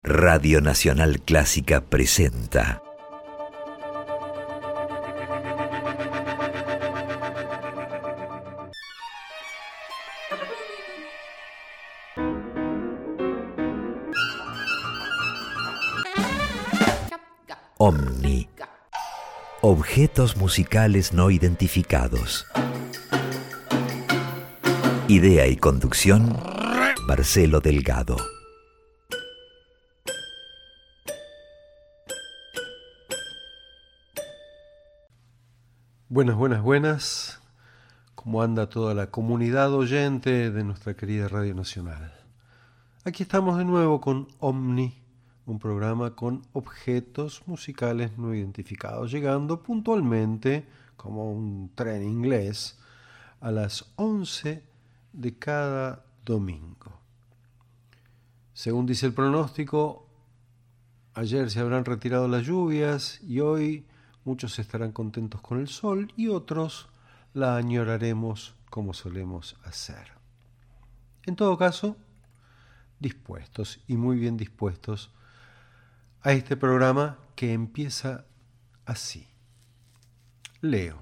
Radio Nacional Clásica presenta OMNI. Objetos musicales no identificados. Idea y conducción, Marcelo Delgado. Buenas. ¿Cómo anda toda la comunidad oyente de nuestra querida Radio Nacional? Aquí estamos de nuevo con OMNI, un programa con objetos musicales no identificados, llegando puntualmente, como un tren inglés, a las 11 de cada domingo. Según dice el pronóstico, ayer se habrán retirado las lluvias y hoy muchos estarán contentos con el sol y otros la añoraremos como solemos hacer. En todo caso, dispuestos y muy bien dispuestos a este programa que empieza así. Leo.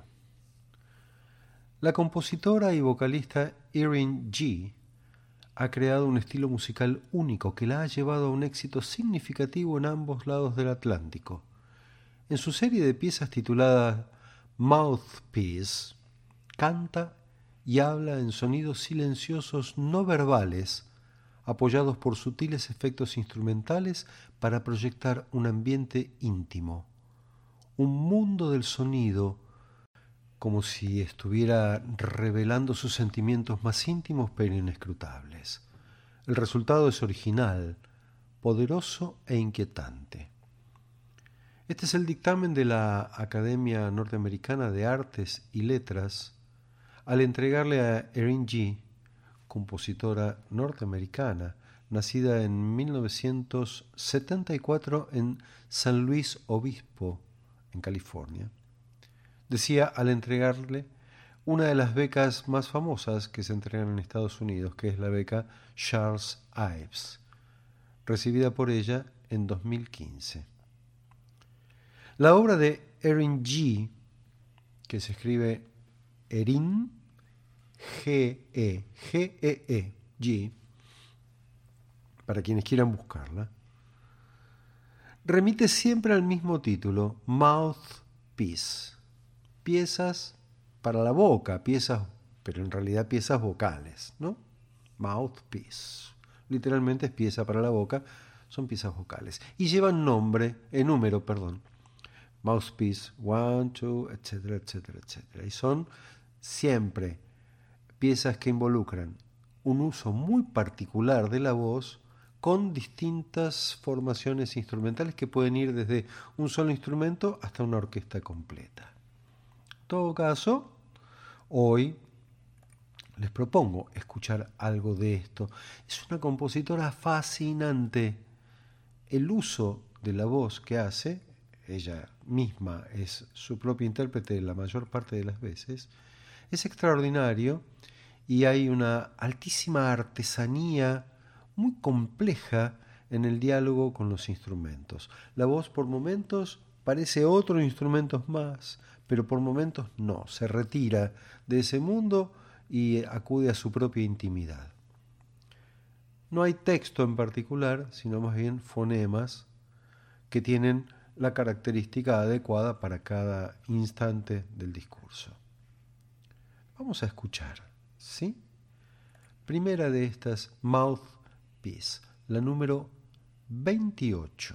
La compositora y vocalista Erin G. ha creado un estilo musical único que la ha llevado a un éxito significativo en ambos lados del Atlántico. En su serie de piezas titulada Mouthpiece, canta y habla en sonidos silenciosos no verbales, apoyados por sutiles efectos instrumentales para proyectar un ambiente íntimo, un mundo del sonido, como si estuviera revelando sus sentimientos más íntimos pero inescrutables. El resultado es original, poderoso e inquietante. Este es el dictamen de la Academia Norteamericana de Artes y Letras al entregarle a Erin G., compositora norteamericana, nacida en 1974 en San Luis Obispo, en California. Decía al entregarle una de las becas más famosas que se entregan en Estados Unidos, que es la beca Charles Ives, recibida por ella en 2015. La obra de Erin G., que se escribe Erin, G-E-E, G, para quienes quieran buscarla, remite siempre al mismo título, Mouthpiece, piezas para la boca, piezas, pero en realidad piezas vocales, ¿no? Mouthpiece, literalmente es pieza para la boca, son piezas vocales, y llevan número, Mouthpiece 1, 2, etcétera, etcétera, etcétera. Y son siempre piezas que involucran un uso muy particular de la voz con distintas formaciones instrumentales que pueden ir desde un solo instrumento hasta una orquesta completa. En todo caso, hoy les propongo escuchar algo de esto. Es una compositora fascinante. El uso de la voz que hace, ella misma es su propia intérprete la mayor parte de las veces, es extraordinario y hay una altísima artesanía muy compleja en el diálogo con los instrumentos. La voz por momentos parece otro instrumento más, pero por momentos no, se retira de ese mundo y acude a su propia intimidad. No hay texto en particular, sino más bien fonemas que tienen la característica adecuada para cada instante del discurso. Vamos a escuchar, ¿sí? Primera de estas, Mouthpiece, la número 28.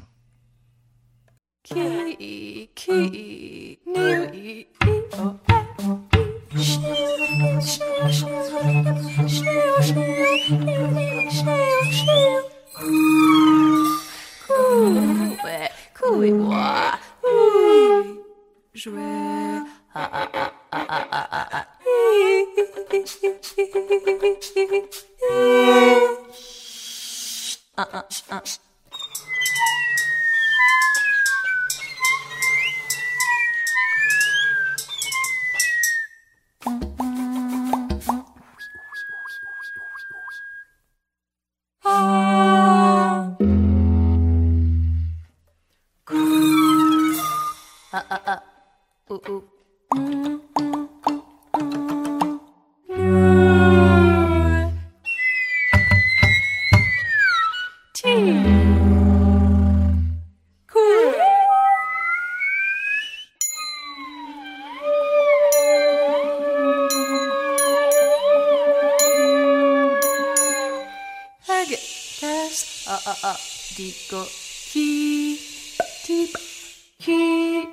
Dico chi ti chi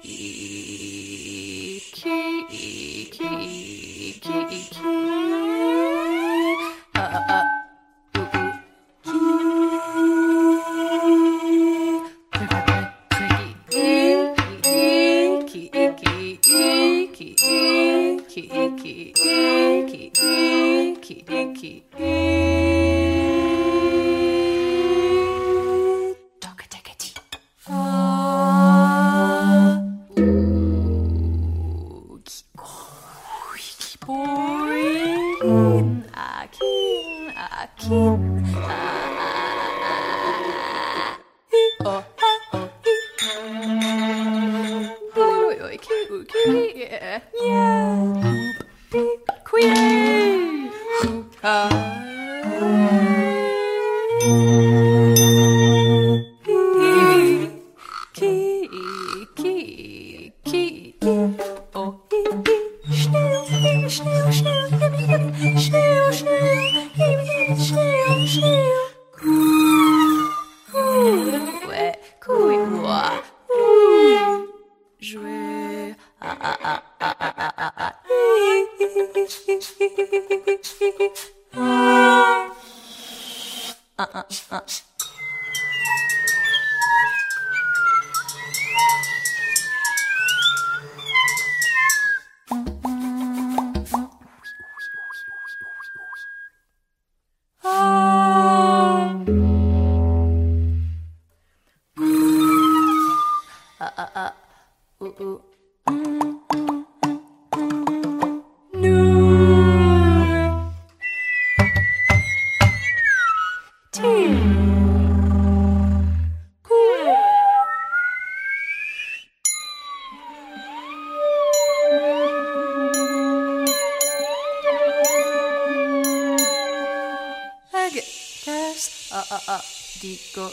dico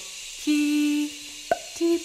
chi ti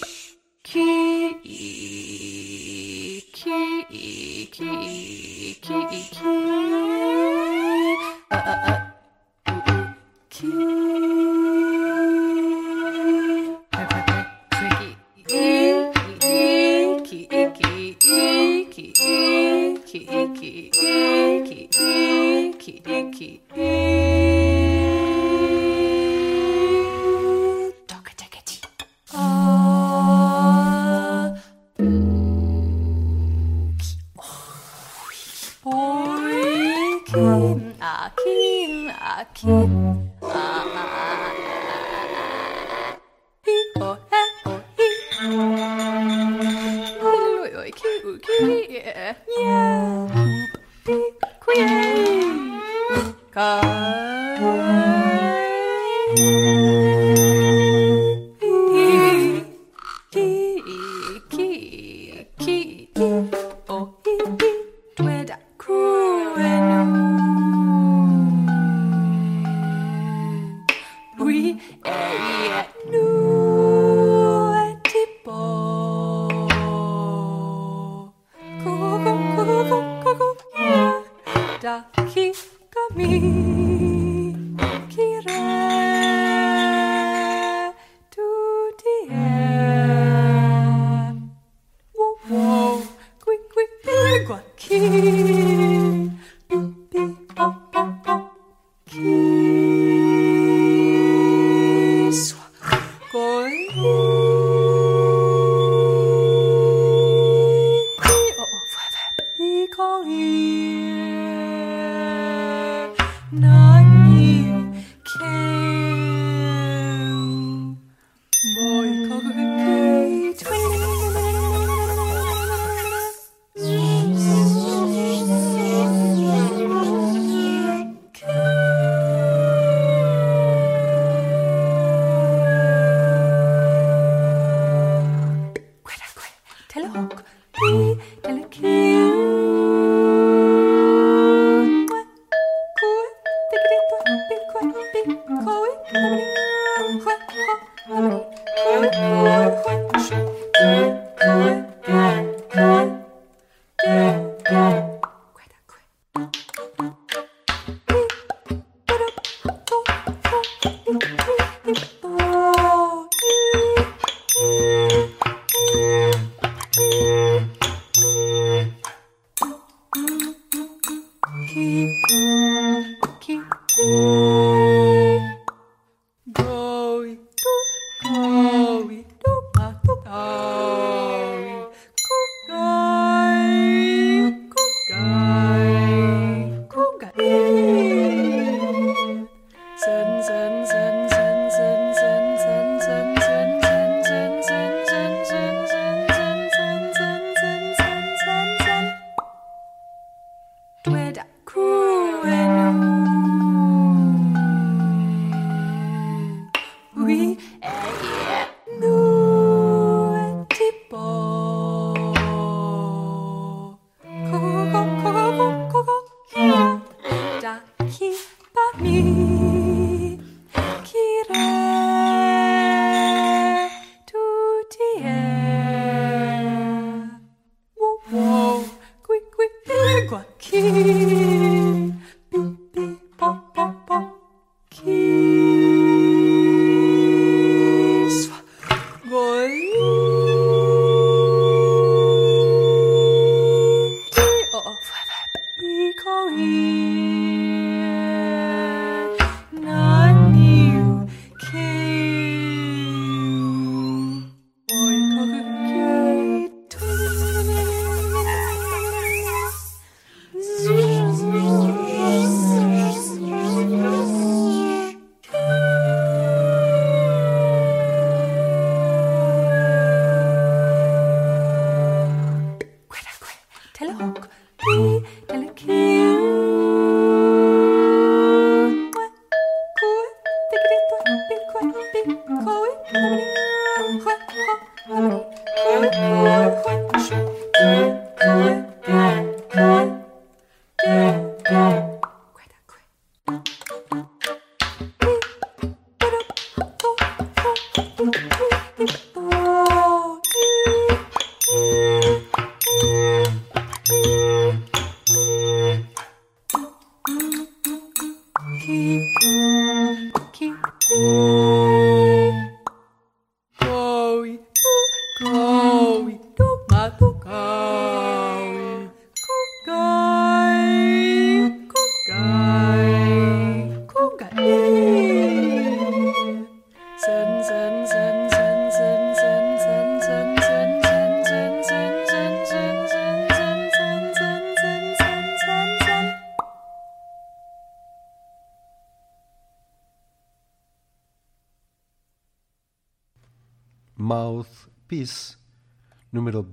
Mouthpiece, número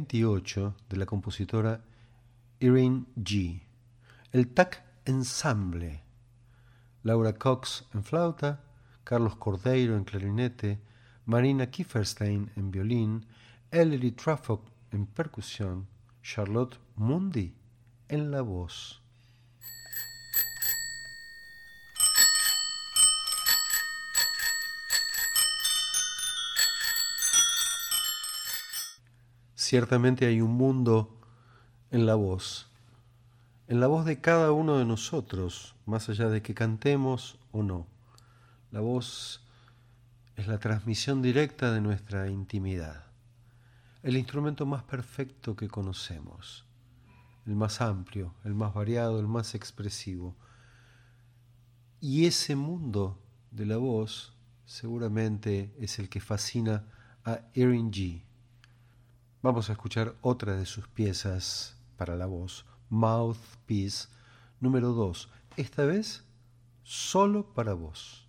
28 de la compositora Irene G. El TAC Ensemble, Laura Cox en flauta, Carlos Cordeiro en clarinete, Marina Kieferstein en violín, Ellery Traffoc en percusión, Charlotte Mundy en la voz. Ciertamente hay un mundo en la voz de cada uno de nosotros, más allá de que cantemos o no. La voz es la transmisión directa de nuestra intimidad, el instrumento más perfecto que conocemos, el más amplio, el más variado, el más expresivo. Y ese mundo de la voz seguramente es el que fascina a Irene G. Vamos a escuchar otra de sus piezas para la voz, Mouthpiece, número 2, esta vez solo para voz.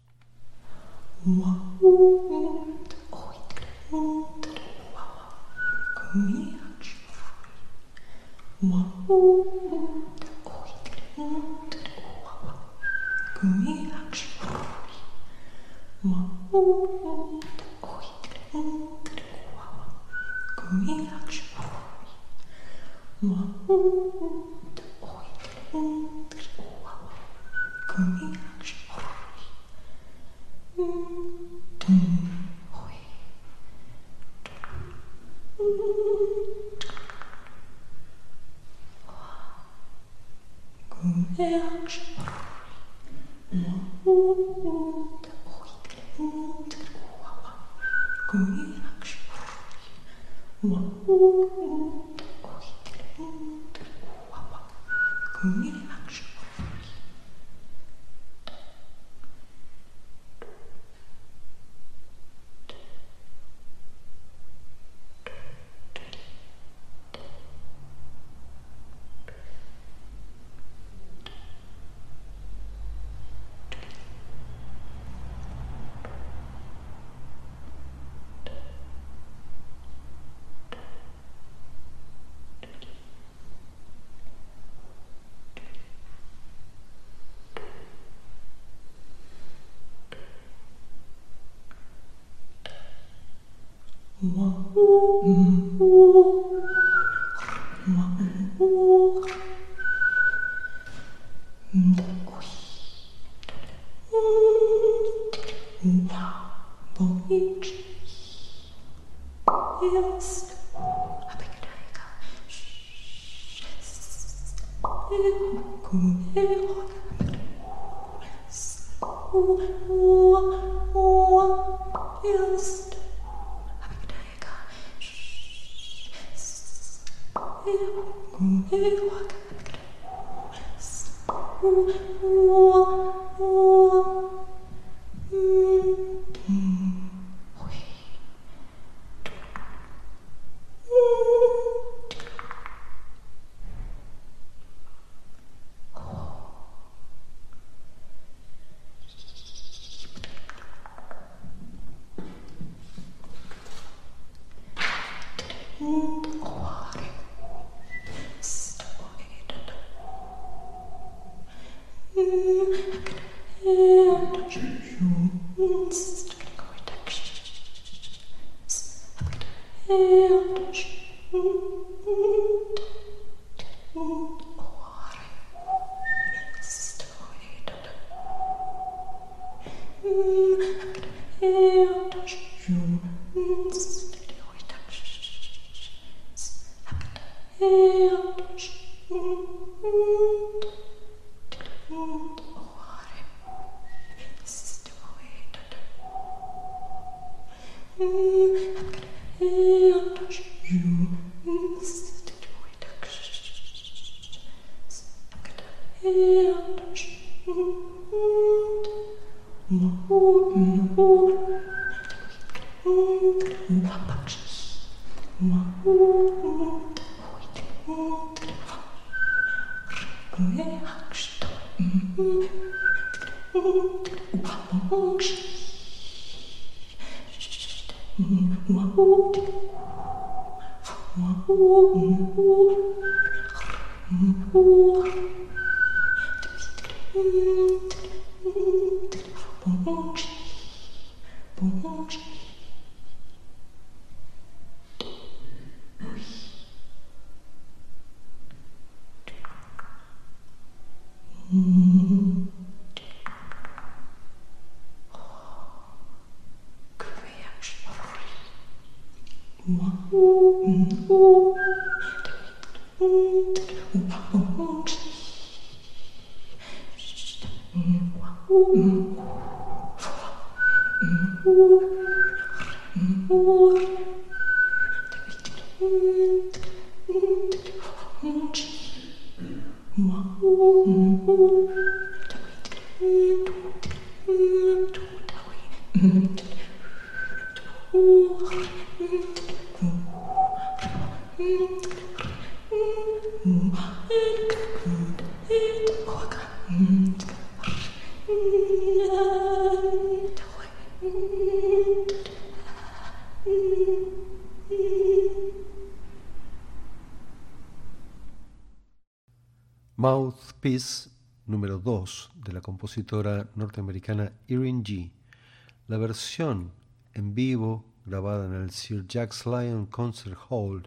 Mouthpiece número 2 de la compositora norteamericana Irene G. La versión en vivo grabada en el Sir Jacques Lyon Concert Hall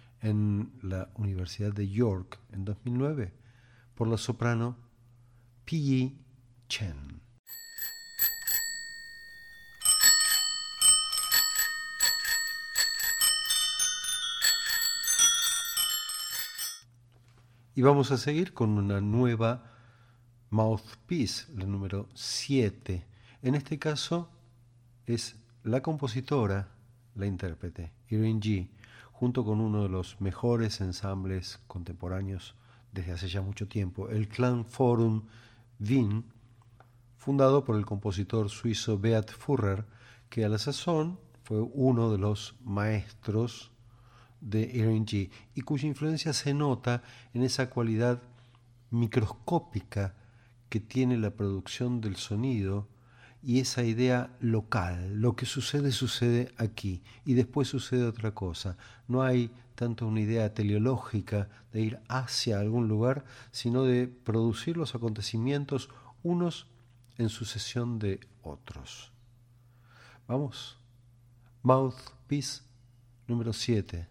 en la Universidad de York en 2009 por la soprano P.E. Chen. Y vamos a seguir con una nueva Mouthpiece, la número 7. En este caso es la compositora, la intérprete, Irene G., junto con uno de los mejores ensambles contemporáneos desde hace ya mucho tiempo, el Klangforum Wien, fundado por el compositor suizo Beat Furrer, que a la sazón fue uno de los maestros de Irene G. y cuya influencia se nota en esa cualidad microscópica que tiene la producción del sonido y esa idea local. Lo que sucede, sucede aquí y después sucede otra cosa. No hay tanto una idea teleológica de ir hacia algún lugar, sino de producir los acontecimientos unos en sucesión de otros. Vamos, Mouthpiece número 7.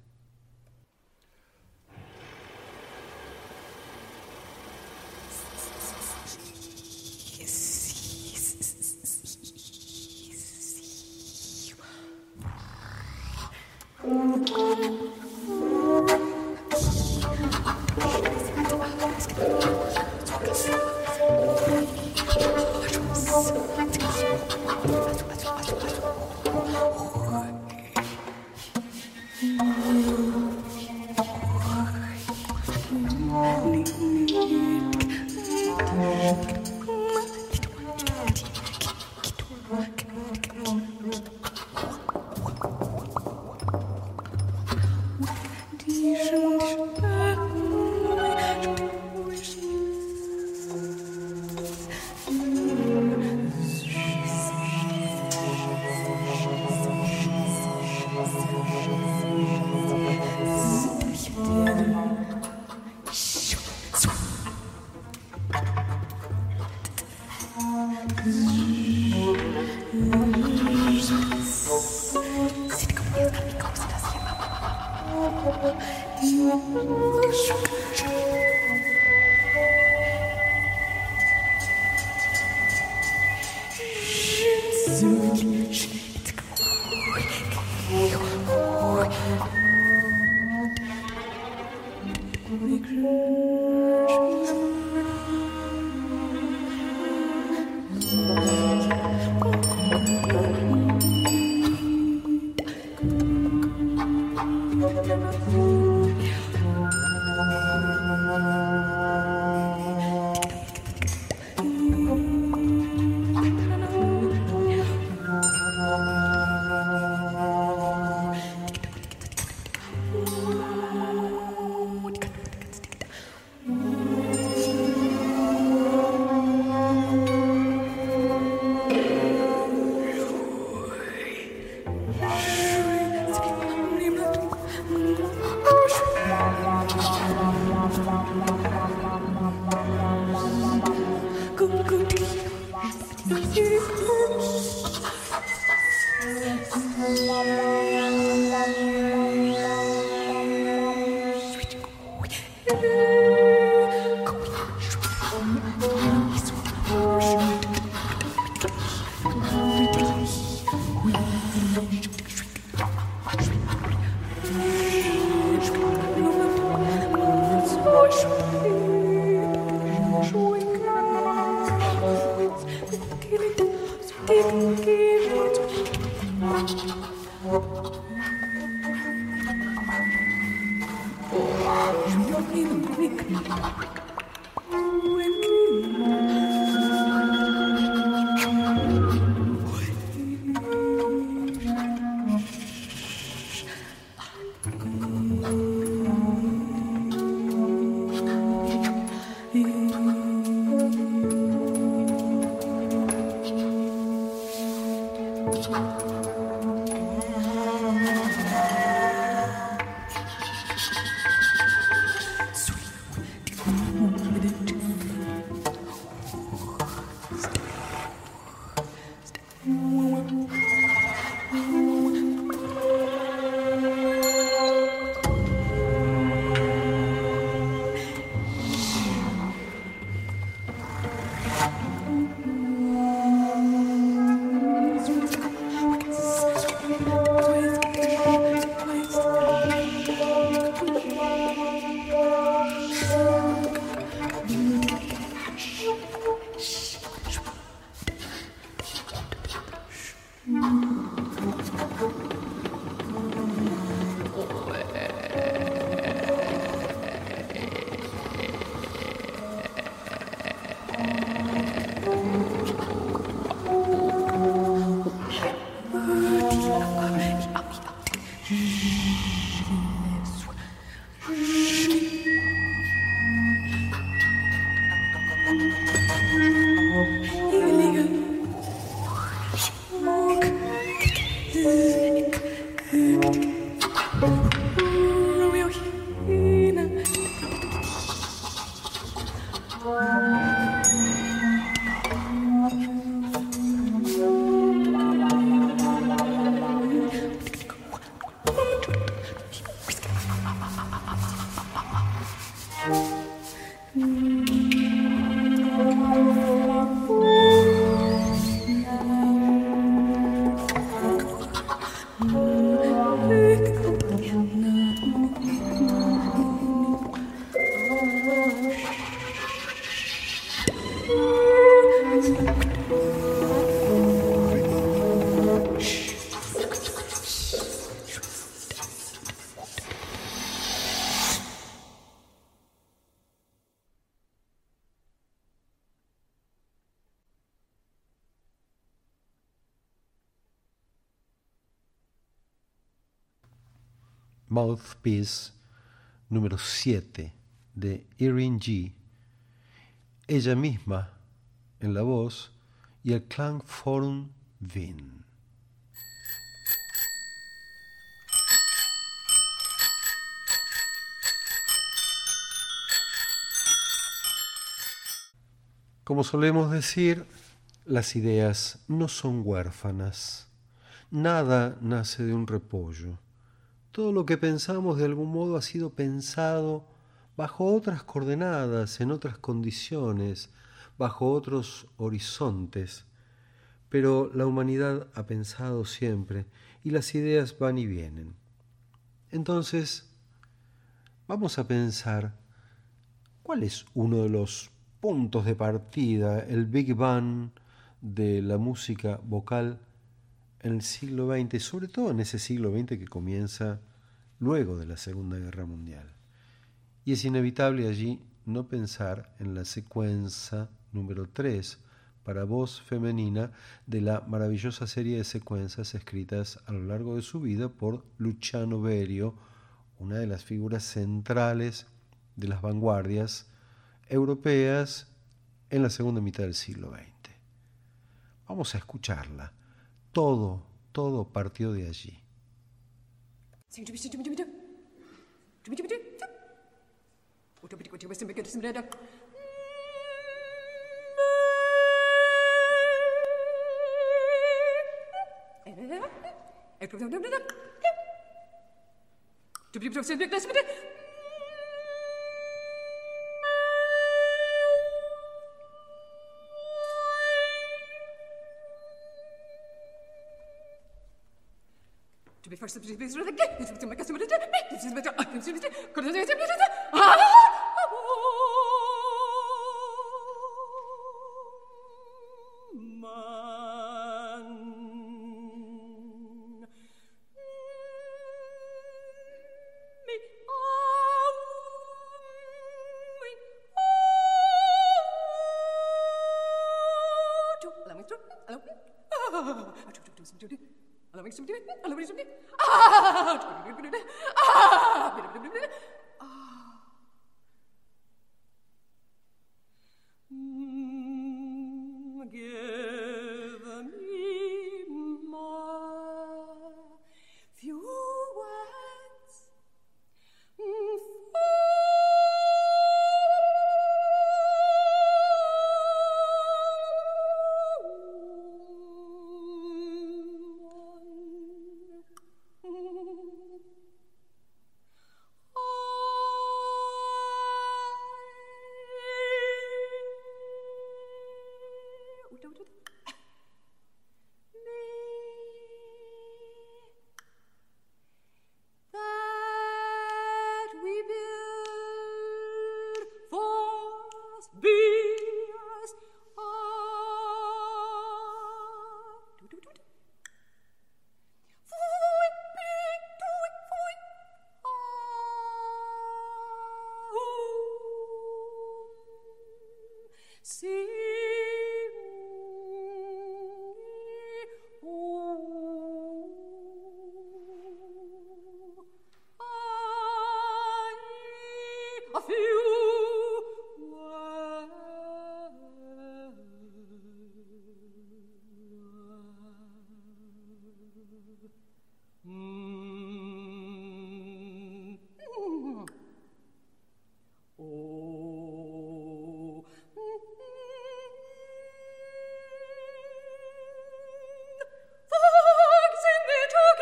Mouthpiece número 7 de Irene G. Ella misma en la voz y el Klangforum Wien. Como solemos decir, las ideas no son huérfanas. Nada nace de un repollo. Todo lo que pensamos de algún modo ha sido pensado bajo otras coordenadas, en otras condiciones, bajo otros horizontes. Pero la humanidad ha pensado siempre y las ideas van y vienen. Entonces, vamos a pensar cuál es uno de los puntos de partida, el Big Bang de la música vocal en el siglo XX, sobre todo en ese siglo XX que comienza luego de la Segunda Guerra Mundial. Y es inevitable allí no pensar en la secuencia número 3 para voz femenina de la maravillosa serie de secuencias escritas a lo largo de su vida por Luciano Berio, una de las figuras centrales de las vanguardias europeas en la segunda mitad del siglo XX. Vamos a escucharla. Todo partió de allí.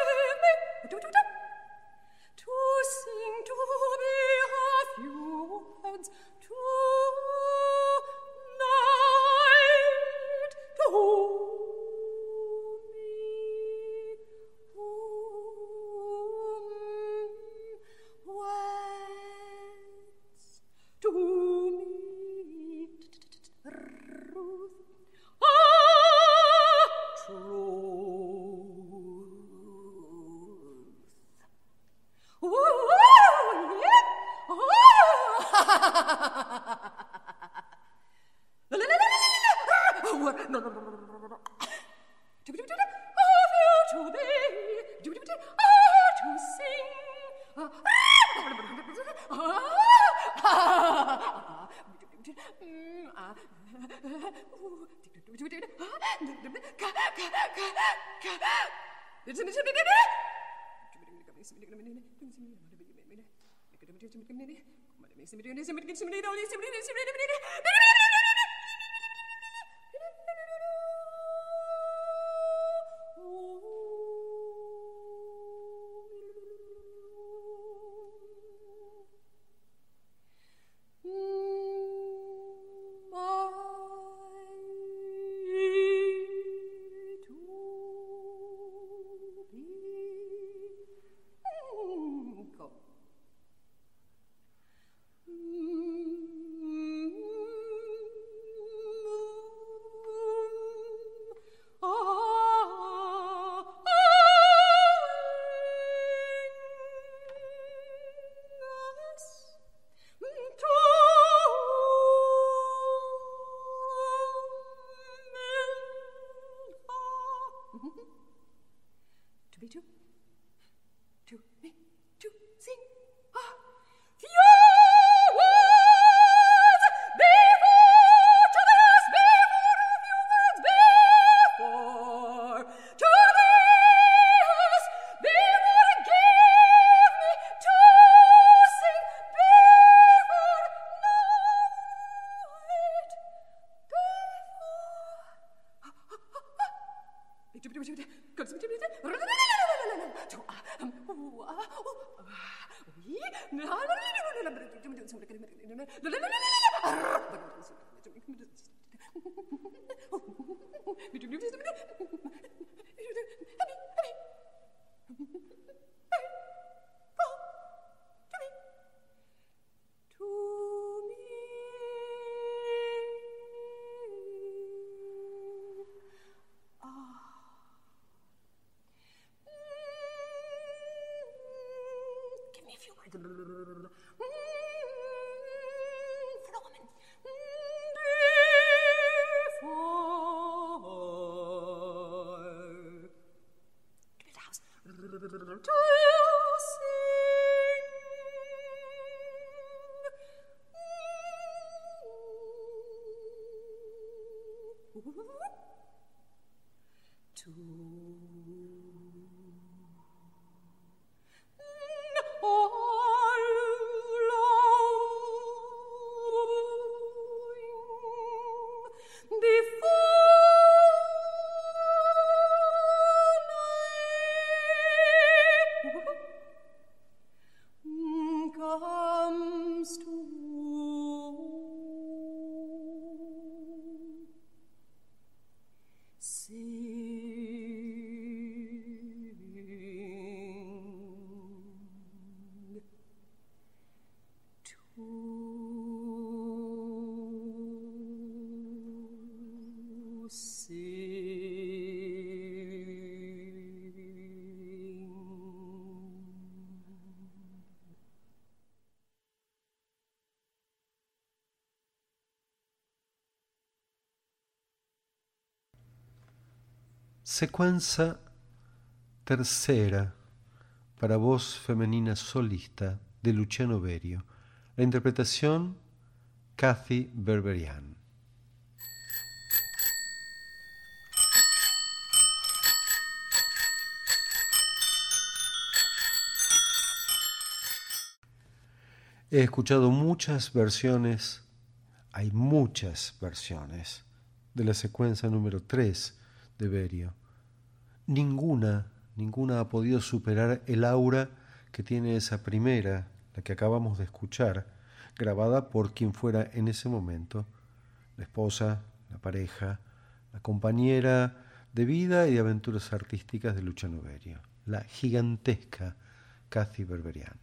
To sing to be of you. Secuencia tercera para voz femenina solista de Luciano Berio. La interpretación Kathy Berberian. He escuchado muchas versiones, hay muchas versiones de la secuencia número 3 de Berio. Ninguna ha podido superar el aura que tiene esa primera, la que acabamos de escuchar, grabada por quien fuera en ese momento la esposa, la pareja, la compañera de vida y de aventuras artísticas de Luciano Berio, la gigantesca Kathy Berberian.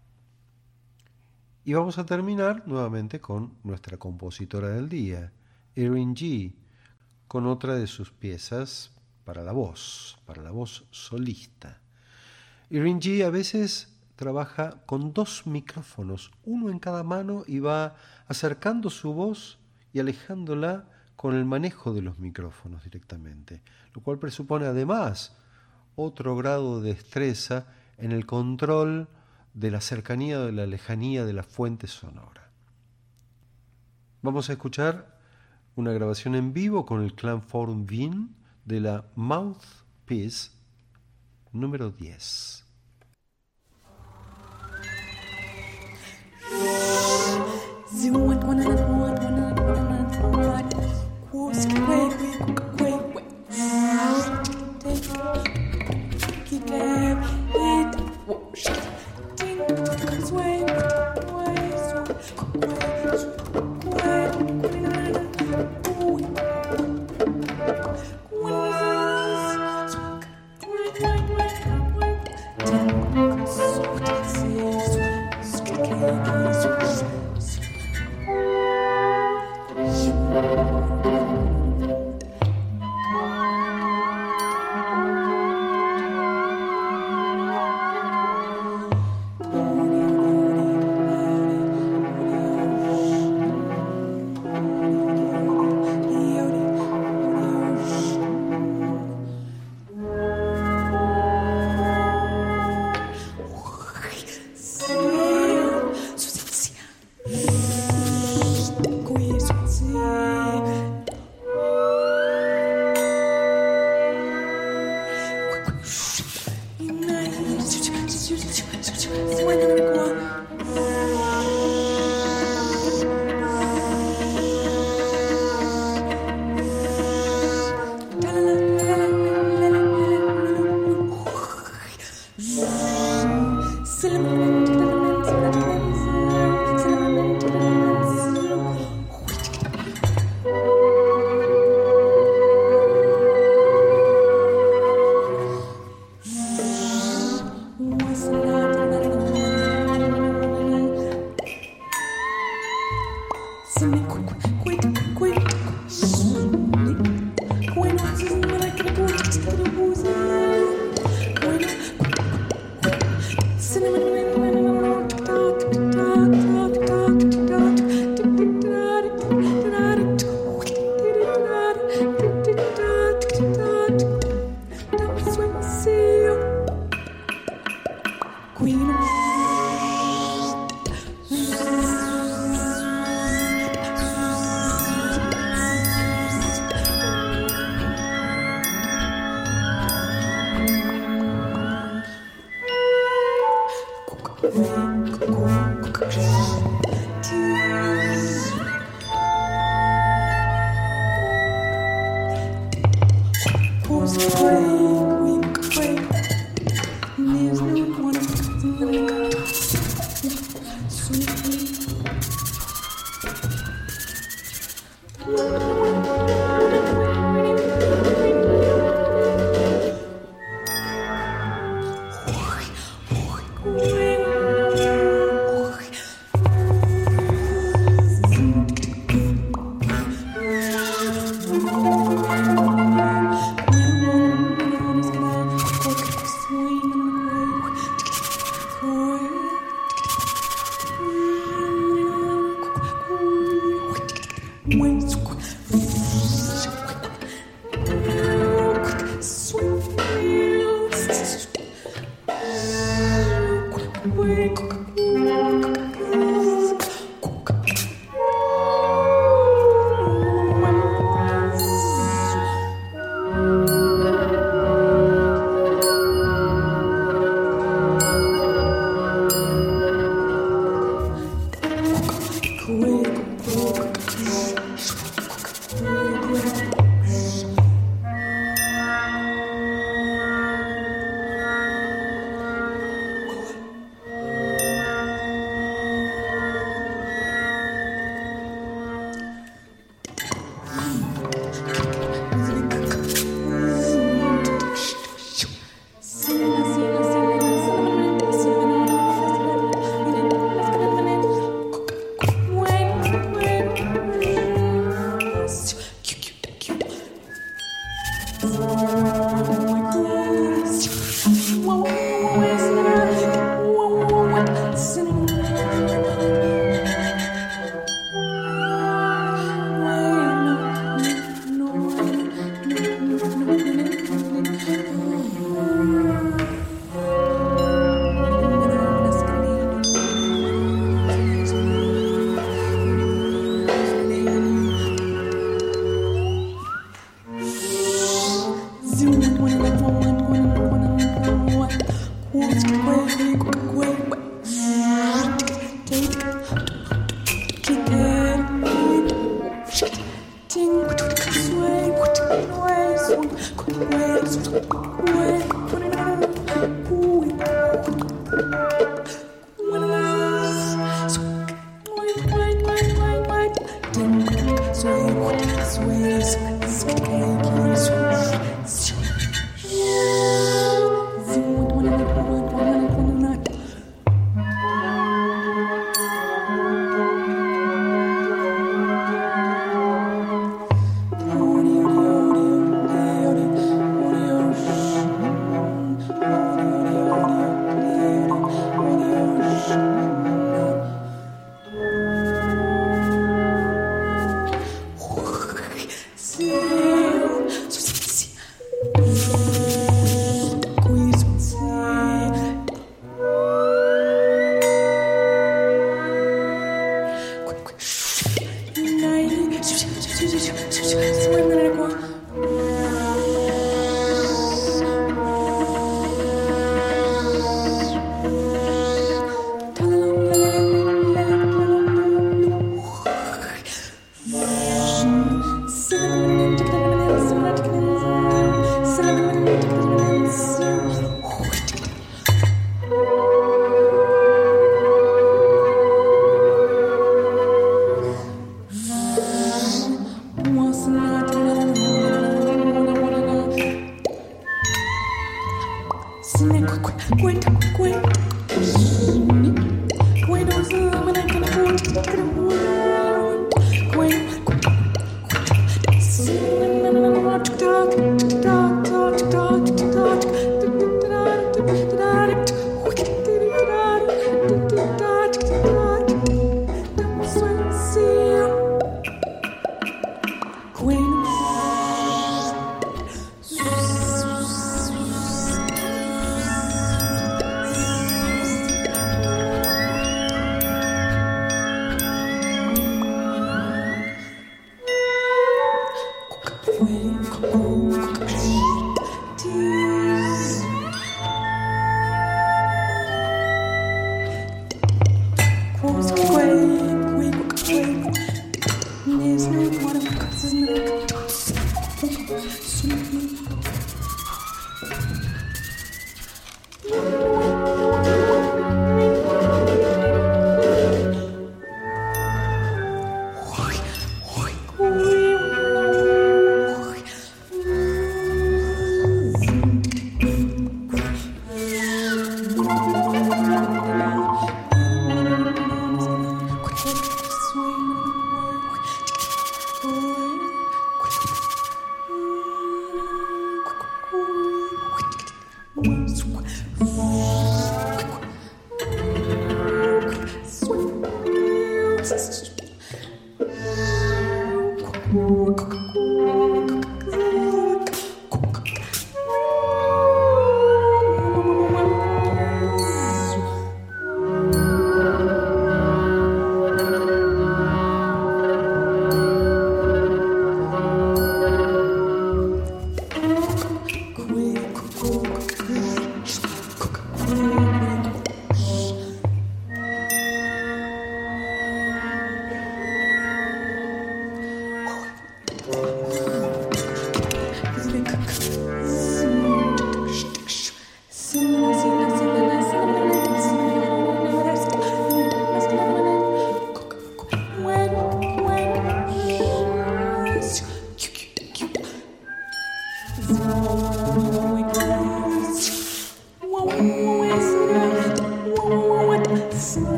Y vamos a terminar nuevamente con nuestra compositora del día, Erin G., con otra de sus piezas para la voz solista. Erin G. a veces trabaja con 2 micrófonos, uno en cada mano, y va acercando su voz y alejándola con el manejo de los micrófonos directamente, lo cual presupone además otro grado de destreza en el control de la cercanía, de la lejanía de la fuente sonora. Vamos a escuchar una grabación en vivo con el Clan Forum Wien de la Mouthpiece número 10.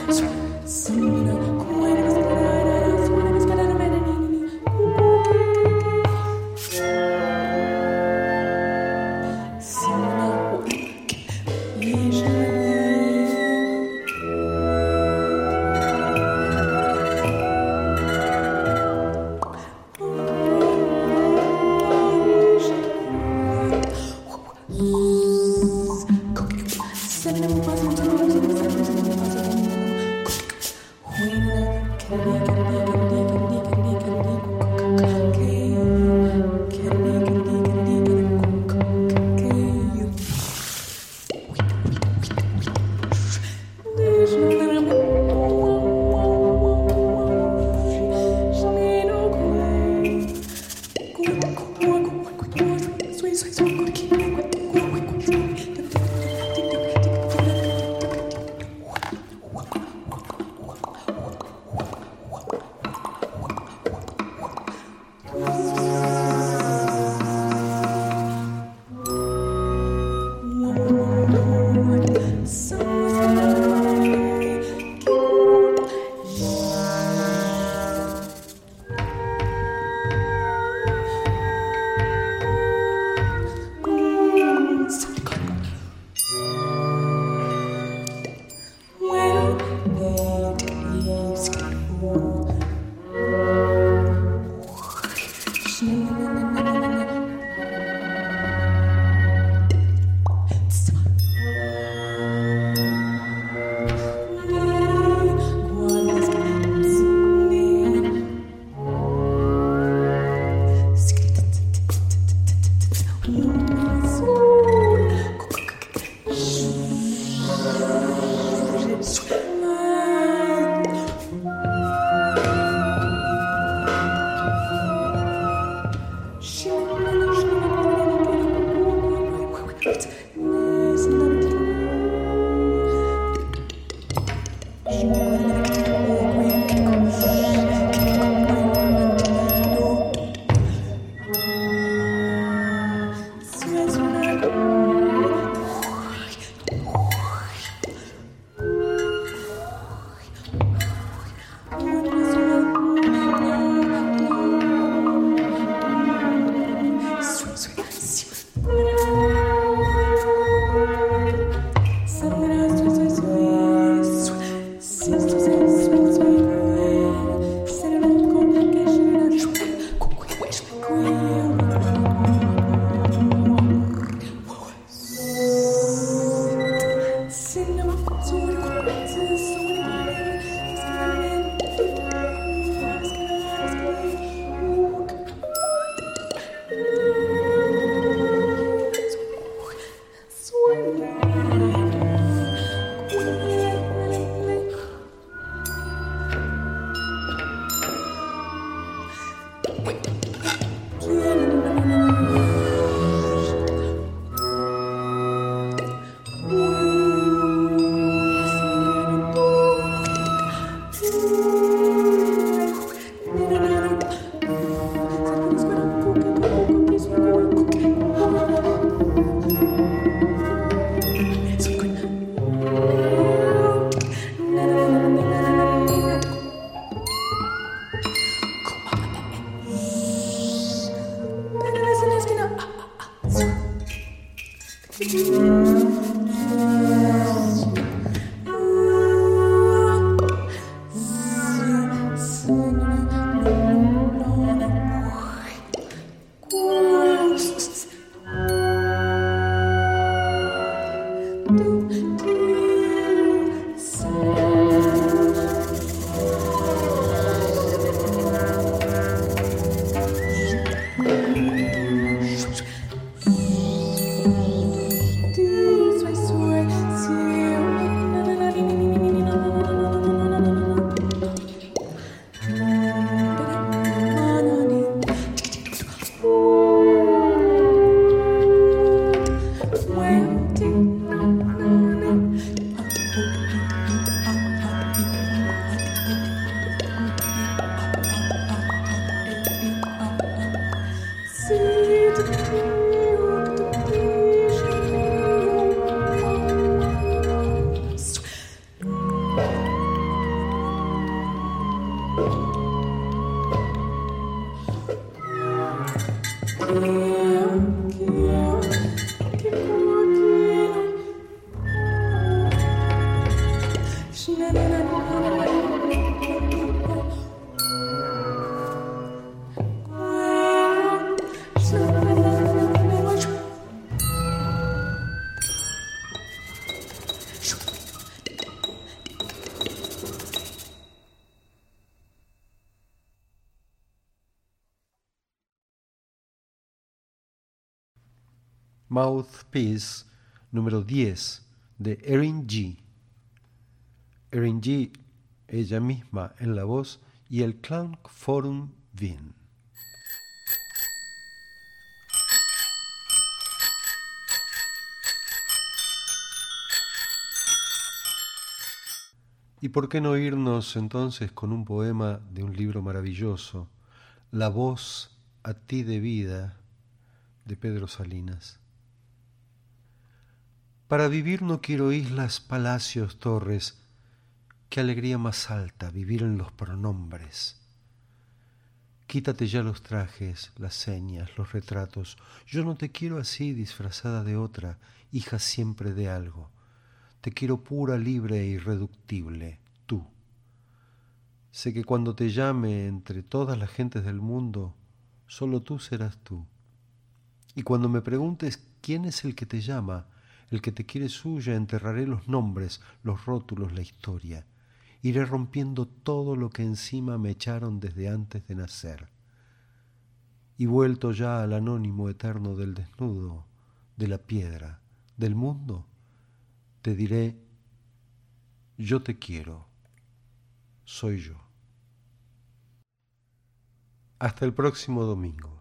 Since Mouthpiece número 10 de Erin G. Erin G, ella misma en la voz, y el Clown Forum Wien. ¿Y por qué no irnos entonces con un poema de un libro maravilloso, La voz a ti de vida, de Pedro Salinas? Para vivir no quiero islas, palacios, torres. Qué alegría más alta vivir en los pronombres. Quítate ya los trajes, las señas, los retratos. Yo no te quiero así disfrazada de otra, hija siempre de algo. Te quiero pura, libre e irreductible, tú. Sé que cuando te llame entre todas las gentes del mundo, solo tú serás tú. Y cuando me preguntes quién es el que te llama, el que te quiere suya, enterraré los nombres, los rótulos, la historia. Iré rompiendo todo lo que encima me echaron desde antes de nacer. Y vuelto ya al anónimo eterno del desnudo, de la piedra, del mundo, te diré, yo te quiero, soy yo. Hasta el próximo domingo.